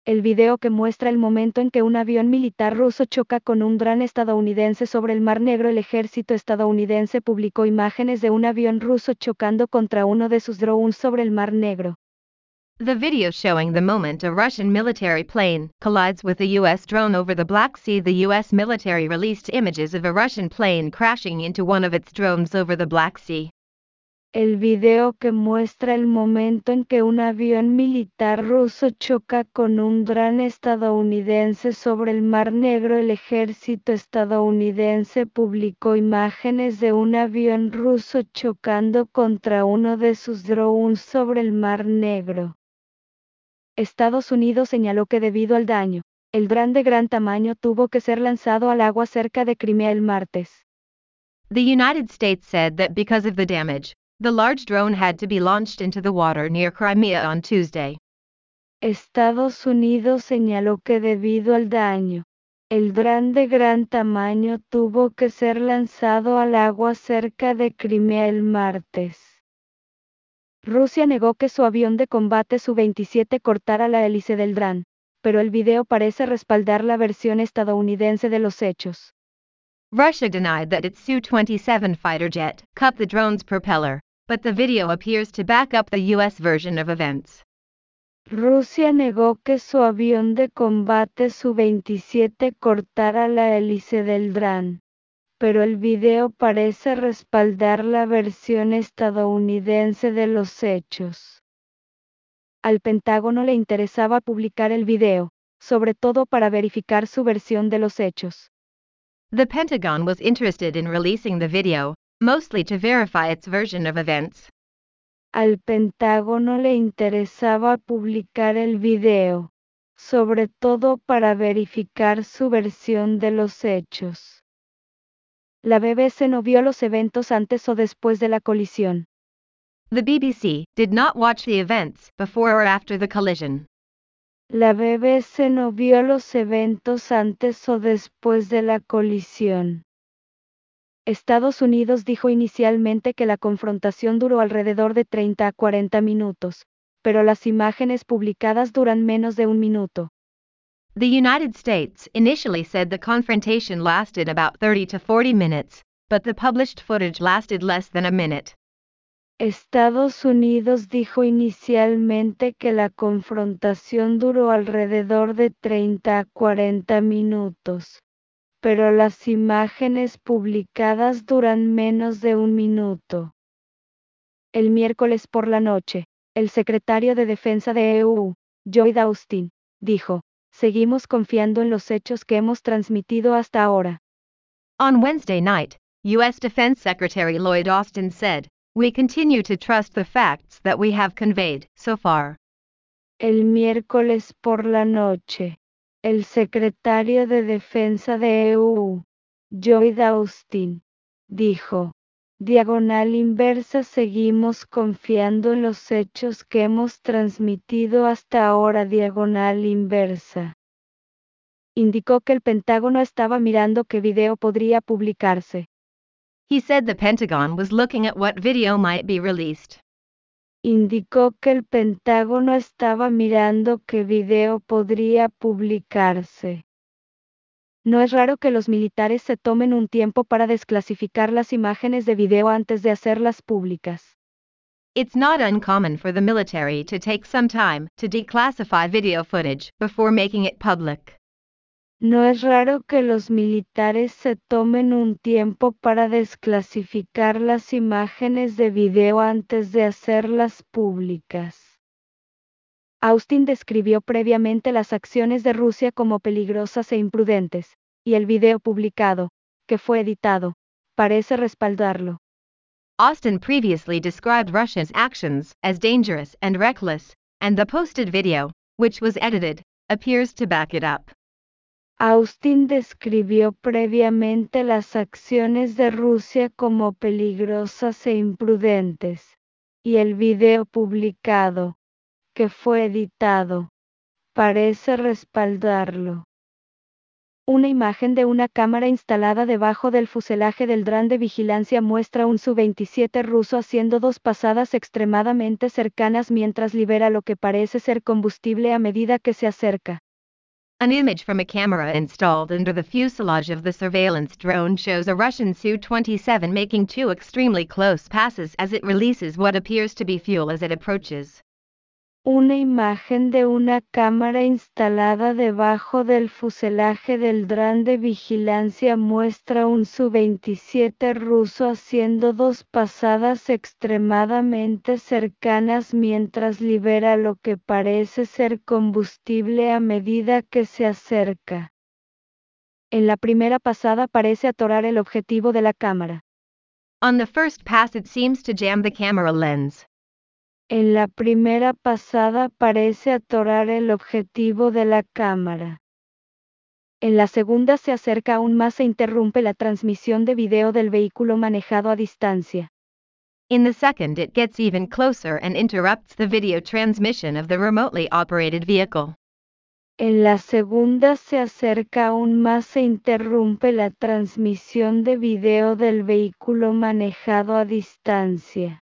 El video que muestra el momento en que un avión militar ruso choca con un dron estadounidense sobre el Mar Negro. El ejército estadounidense publicó imágenes de un avión ruso chocando contra uno de sus drones sobre el Mar Negro. The video showing the moment a Russian military plane collides with a U.S. drone over the Black Sea. The U.S. military released images of a Russian plane crashing into one of its drones over the Black Sea. El video que muestra el momento en que un avión militar ruso choca con un dron estadounidense sobre el Mar Negro. El ejército estadounidense publicó imágenes de un avión ruso chocando contra uno de sus drones sobre el Mar Negro. Estados Unidos señaló que debido al daño, el dron de gran tamaño tuvo que ser lanzado al agua cerca de Crimea el martes. The United States said that because of the damage, the large drone had to be launched into the water near Crimea on Tuesday. Estados Unidos señaló que debido al daño, el dron de gran tamaño tuvo que ser lanzado al agua cerca de Crimea el martes. Rusia negó que su avión de combate Su-27 cortara la hélice del dron, pero el video parece respaldar la versión estadounidense de los hechos. Russia denied that its Su-27 fighter jet cut the drone's propeller, but the video appears to back up the U.S. version of events. Rusia negó que su avión de combate Su-27 cortara la hélice del dron, pero el video parece respaldar la versión estadounidense de los hechos. Al Pentágono le interesaba publicar el video, sobre todo para verificar su versión de los hechos. The Pentagon was interested in releasing the video, mostly to verify its version of events. Al Pentágono le interesaba publicar el video, sobre todo para verificar su versión de los hechos. La BBC no vio los eventos antes o después de la colisión. The BBC did not watch the events before or after the collision. La BBC no vio los eventos antes o después de la colisión. Estados Unidos dijo inicialmente que la confrontación duró alrededor de 30 a 40 minutos, pero las imágenes publicadas duran menos de un minuto. The United States initially said the confrontation lasted about 30 to 40 minutes, but the published footage lasted less than a minute. Estados Unidos dijo inicialmente que la confrontación duró alrededor de 30 a 40 minutos, pero las imágenes publicadas duran menos de un minuto. El miércoles por la noche, el secretario de Defensa de EU, Lloyd Austin, dijo: "Seguimos confiando en los hechos que hemos transmitido hasta ahora". On Wednesday night, U.S. Defense Secretary Lloyd Austin said, "We continue to trust the facts that we have conveyed so far." El miércoles por la noche, el secretario de Defensa de EU, Lloyd Austin, dijo: "seguimos confiando en los hechos que hemos transmitido hasta ahora". Indicó que el Pentágono estaba mirando qué video podría publicarse. He said the Pentagon was looking at what video might be released. Indicó que el Pentágono estaba mirando qué video podría publicarse. No es raro que los militares se tomen un tiempo para desclasificar las imágenes de video antes de hacerlas públicas. It's not uncommon for the military to take some time to declassify video footage before making it public. No es raro que los militares se tomen un tiempo para desclasificar las imágenes de video antes de hacerlas públicas. Austin describió previamente las acciones de Rusia como peligrosas e imprudentes, y el video publicado, que fue editado, parece respaldarlo. Austin previously described Russia's actions as dangerous and reckless, and the posted video, which was edited, appears to back it up. Austin describió previamente las acciones de Rusia como peligrosas e imprudentes, y el video publicado, que fue editado, parece respaldarlo. Una imagen de una cámara instalada debajo del fuselaje del dron de vigilancia muestra un Su-27 ruso haciendo dos pasadas extremadamente cercanas mientras libera lo que parece ser combustible a medida que se acerca. An image from a camera installed under the fuselage of the surveillance drone shows a Russian Su-27 making two extremely close passes as it releases what appears to be fuel as it approaches. Una imagen de una cámara instalada debajo del fuselaje del dron de vigilancia muestra un Su-27 ruso haciendo dos pasadas extremadamente cercanas mientras libera lo que parece ser combustible a medida que se acerca. En la primera pasada parece atorar el objetivo de la cámara. On the first pass it seems to jam the camera lens. En la primera pasada parece atorar el objetivo de la cámara. En la segunda se acerca aún más e interrumpe la transmisión de video del vehículo manejado a distancia. In the second it gets even closer and interrupts the video transmission of the remotely operated vehicle. En la segunda se acerca aún más e interrumpe la transmisión de video del vehículo manejado a distancia.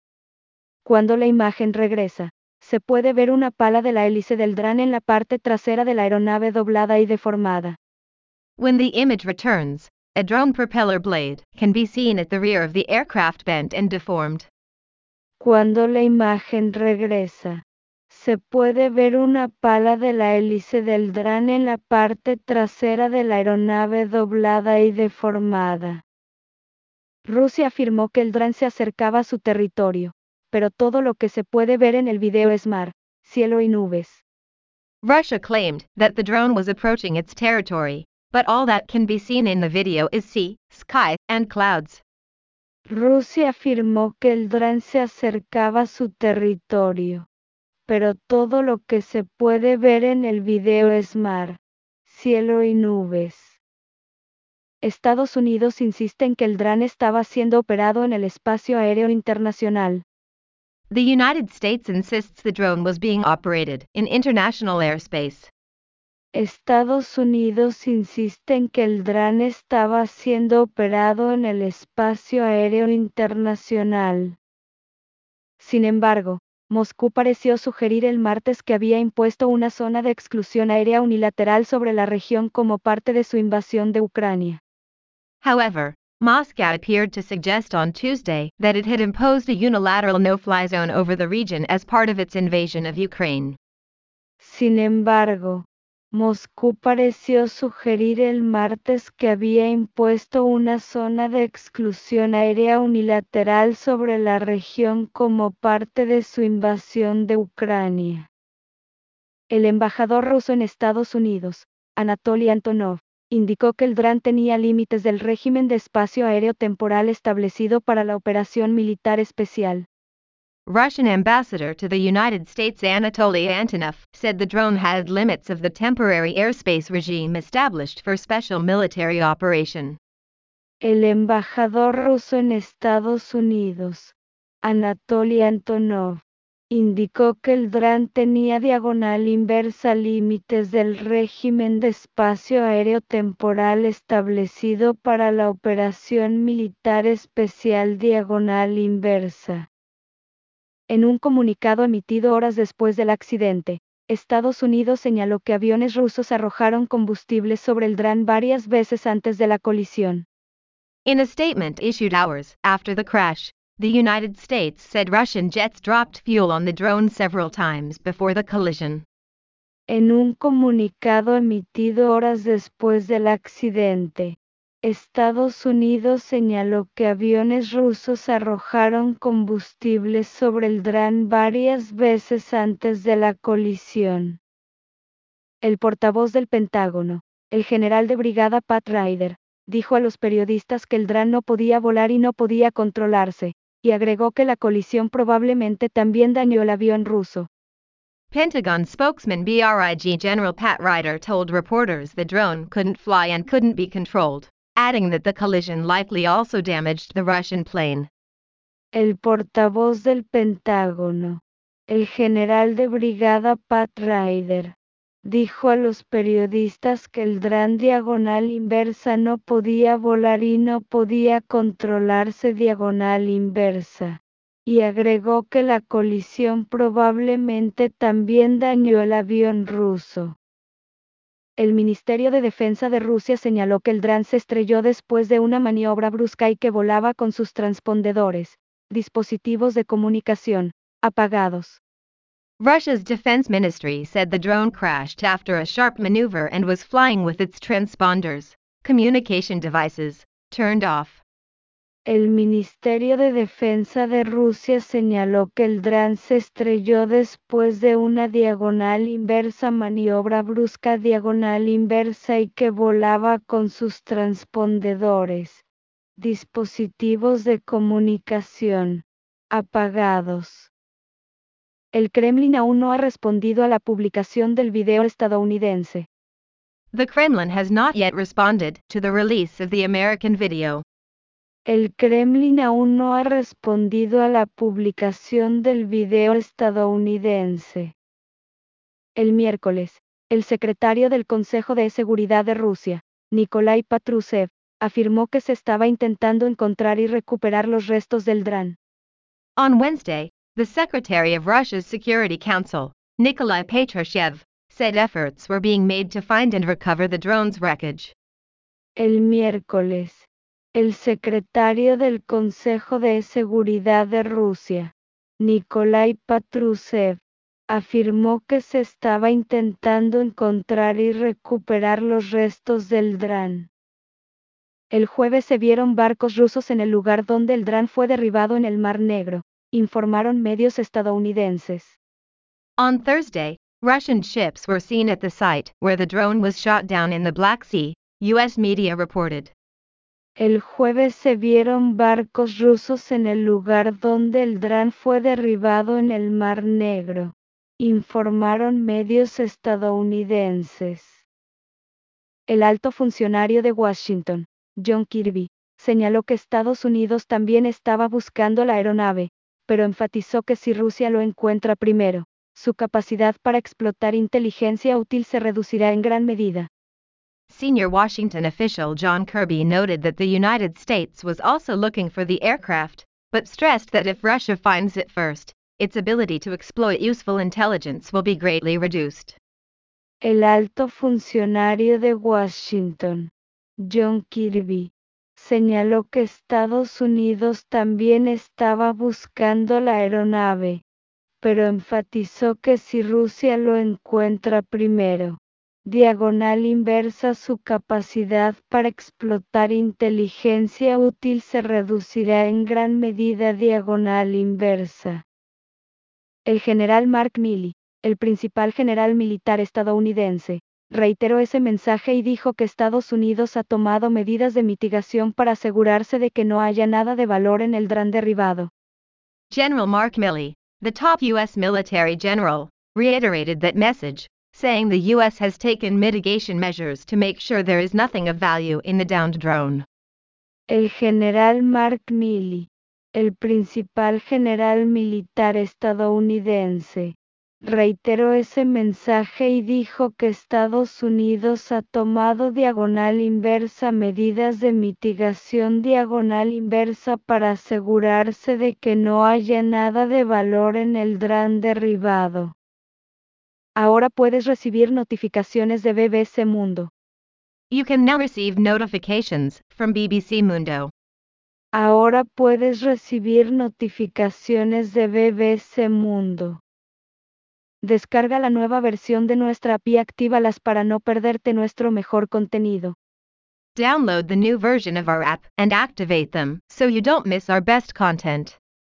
Cuando la imagen regresa, se puede ver una pala de la hélice del dron en la parte trasera de la aeronave doblada y deformada. When the image returns, a drone propeller blade can be seen at the rear of the aircraft bent and deformed. Cuando la imagen regresa, se puede ver una pala de la hélice del dron en la parte trasera de la aeronave doblada y deformada. Rusia afirmó que el dron se acercaba a su territorio, pero todo lo que se puede ver en el video es mar, cielo y nubes. Russia claimed that the drone was approaching its territory, but all that can be seen in the video is sea, sky, and clouds. Rusia afirmó que el dron se acercaba a su territorio, pero todo lo que se puede ver en el video es mar, cielo y nubes. Estados Unidos insiste en que el dron estaba siendo operado en el espacio aéreo internacional. The United States insists the drone was being operated in international airspace. Estados Unidos insiste en que el dron estaba siendo operado en el espacio aéreo internacional. Sin embargo, Moscú pareció sugerir el martes que había impuesto una zona de exclusión aérea unilateral sobre la región como parte de su invasión de Ucrania. However, Moscow appeared to suggest on Tuesday that it had imposed a unilateral no-fly zone over the region as part of its invasion of Ukraine. Sin embargo, Moscú pareció sugerir el martes que había impuesto una zona de exclusión aérea unilateral sobre la región como parte de su invasión de Ucrania. El embajador ruso en Estados Unidos, Anatoly Antonov, indicó que el dron tenía límites del régimen de espacio aéreo temporal establecido para la operación militar especial. Russian ambassador to the United States Anatoly Antonov said the drone had limits of the temporary airspace regime established for special military operation. El embajador ruso en Estados Unidos, Anatoly Antonov, indicó que el dron tenía diagonal inversa límites del régimen de espacio aéreo temporal establecido para la operación militar especial diagonal inversa. En un comunicado emitido horas después del accidente, Estados Unidos señaló que aviones rusos arrojaron combustible sobre el dron varias veces antes de la colisión. In a statement issued hours after the crash, the United States said Russian jets dropped fuel on the drone several times before the collision. En un comunicado emitido horas después del accidente, Estados Unidos señaló que aviones rusos arrojaron combustible sobre el dron varias veces antes de la colisión. El portavoz del Pentágono, el general de brigada Pat Ryder, dijo a los periodistas que el dron no podía volar y no podía controlarse, y agregó que la colisión probablemente también dañó el avión ruso. Pentagon spokesman BRIG General Pat Ryder told reporters the drone couldn't fly and couldn't be controlled, adding that the collision likely also damaged the Russian plane. El portavoz del Pentágono, el general de brigada Pat Ryder, dijo a los periodistas que el dron diagonal inversa no podía volar y no podía controlarse diagonal inversa, y agregó que la colisión probablemente también dañó el avión ruso. El Ministerio de Defensa de Rusia señaló que el dron se estrelló después de una maniobra brusca y que volaba con sus transpondedores, dispositivos de comunicación, apagados. Russia's defense ministry said the drone crashed after a sharp maneuver and was flying with its transponders, communication devices, turned off. El Ministerio de Defensa de Rusia señaló que el dron se estrelló después de una diagonal inversa maniobra brusca diagonal inversa y que volaba con sus transpondedores, dispositivos de comunicación, apagados. El Kremlin aún no ha respondido a la publicación del video estadounidense. The Kremlin has not yet responded to the release of the American video. El Kremlin aún no ha respondido a la publicación del video estadounidense. El miércoles, el secretario del Consejo de Seguridad de Rusia, Nikolai Patrushev, afirmó que se estaba intentando encontrar y recuperar los restos del dron. On Wednesday, the Secretary of Russia's Security Council, Nikolai Patrushev, said efforts were being made to find and recover the drone's wreckage. El miércoles, el secretario del Consejo de Seguridad de Rusia, Nikolai Patrushev, afirmó que se estaba intentando encontrar y recuperar los restos del dron. El jueves se vieron barcos rusos en el lugar donde el dron fue derribado en el Mar Negro, informaron medios estadounidenses. On Thursday, Russian ships were seen at the site where the drone was shot down in the Black Sea, U.S. media reported. El jueves se vieron barcos rusos en el lugar donde el dron fue derribado en el Mar Negro, informaron medios estadounidenses. El alto funcionario de Washington, John Kirby, señaló que Estados Unidos también estaba buscando la aeronave, pero enfatizó que si Rusia lo encuentra primero, su capacidad para explotar inteligencia útil se reducirá en gran medida. Senior Washington official John Kirby noted that the United States was also looking for the aircraft, but stressed that if Russia finds it first, its ability to exploit useful intelligence will be greatly reduced. El alto funcionario de Washington, John Kirby, señaló que Estados Unidos también estaba buscando la aeronave, pero enfatizó que si Rusia lo encuentra primero, diagonal inversa su capacidad para explotar inteligencia útil se reducirá en gran medida diagonal inversa. El general Mark Milley, el principal general militar estadounidense, reiteró ese mensaje y dijo que Estados Unidos ha tomado medidas de mitigación para asegurarse de que no haya nada de valor en el dron derribado. General Mark Milley, the top U.S. military general, reiterated that message, saying the U.S. has taken mitigation measures to make sure there is nothing of value in the downed drone. El general Mark Milley, el principal general militar estadounidense, reiteró ese mensaje y dijo que Estados Unidos ha tomado diagonal inversa medidas de mitigación diagonal inversa para asegurarse de que no haya nada de valor en el dron derribado. Ahora puedes recibir notificaciones de BBC Mundo. You can now receive notifications from BBC Mundo. Ahora puedes recibir notificaciones de BBC Mundo. Descarga la nueva versión de nuestra app y actívalas para no perderte nuestro mejor contenido. Download the new version of our app and activate them so you don't miss our best content.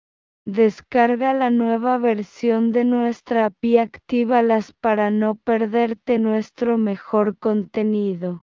Descarga la nueva versión de nuestra app y actívalas para no perderte nuestro mejor contenido.